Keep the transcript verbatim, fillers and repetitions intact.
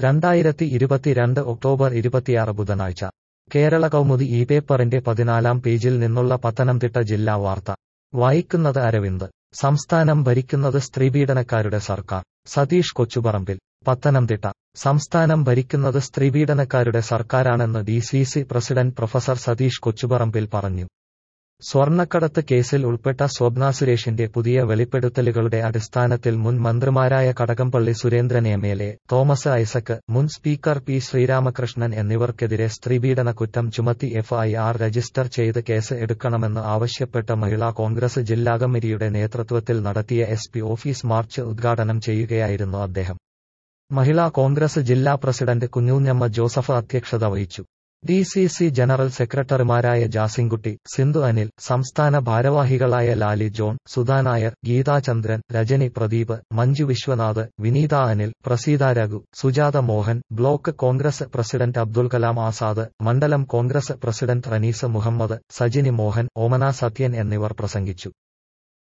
രണ്ടായിരത്തി ഇരുപത്തിരണ്ട് ഒക്ടോബർ ഇരുപത്തിയാറ് ബുധനാഴ്ച കേരള കൗമുദി ഈ പേപ്പറിന്റെ പതിനാലാം പേജിൽ നിന്നുള്ള പത്തനംതിട്ട ജില്ലാ വാർത്ത വായിക്കുന്നത് അരവിന്ദ്. സംസ്ഥാനം ഭരിക്കുന്നത് സ്ത്രീപീഡനക്കാരുടെ സർക്കാർ. സതീഷ് കൊച്ചുപറമ്പിൽ. പത്തനംതിട്ട. സംസ്ഥാനം ഭരിക്കുന്നത് സ്ത്രീപീഡനക്കാരുടെ സർക്കാരാണെന്ന് D C C president professor Satheesh Kochuparambil പറഞ്ഞു. സ്വർണ്ണക്കടത്ത് കേസിൽ ഉൾപ്പെട്ട സ്വപ്ന സുരേഷിന്റെ പുതിയ വെളിപ്പെടുത്തലുകളുടെ അടിസ്ഥാനത്തിൽ മുൻ മന്ത്രിമാരായ Kadakampally Surendran M L A, Thomas Isaac, മുൻ സ്പീക്കർ പി ശ്രീരാമകൃഷ്ണൻ എന്നിവർക്കെതിരെ സ്ത്രീപീഡന കുറ്റം ചുമത്തി എഫ് ഐ ആർ രജിസ്റ്റർ ചെയ്ത് കേസ് എടുക്കണമെന്ന് ആവശ്യപ്പെട്ട് മഹിളാ കോൺഗ്രസ് ജില്ലാ കമ്മിറ്റിയുടെ നേതൃത്വത്തിൽ നടത്തിയ എസ് പി ഓഫീസ് മാർച്ച് ഉദ്ഘാടനം ചെയ്യുകയായിരുന്നു അദ്ദേഹം. മഹിളാ കോൺഗ്രസ് ജില്ലാ പ്രസിഡന്റ് കുഞ്ഞൂഞ്ഞമ്മ ജോസഫ് അധ്യക്ഷത വഹിച്ചു. ഡി സി സി ജനറൽ സെക്രട്ടറിമാരായ ജാസിൻകുട്ടി, സിന്ധു അനിൽ, സംസ്ഥാന ഭാരവാഹികളായ ലാലി ജോൺ, സുധാ നായർ, ഗീതാ ചന്ദ്രൻ, രജനി പ്രദീപ്, മഞ്ജു വിശ്വനാഥ്, വിനീത അനിൽ, പ്രസീത രഘു, സുജാത മോഹൻ, ബ്ലോക്ക് കോൺഗ്രസ് പ്രസിഡന്റ് അബ്ദുൽ കലാം ആസാദ്, മണ്ഡലം കോൺഗ്രസ് പ്രസിഡന്റ് റനീസ് മുഹമ്മദ്, സജിനി മോഹൻ, ഓമന സത്യൻ എന്നിവർ പ്രസംഗിച്ചു.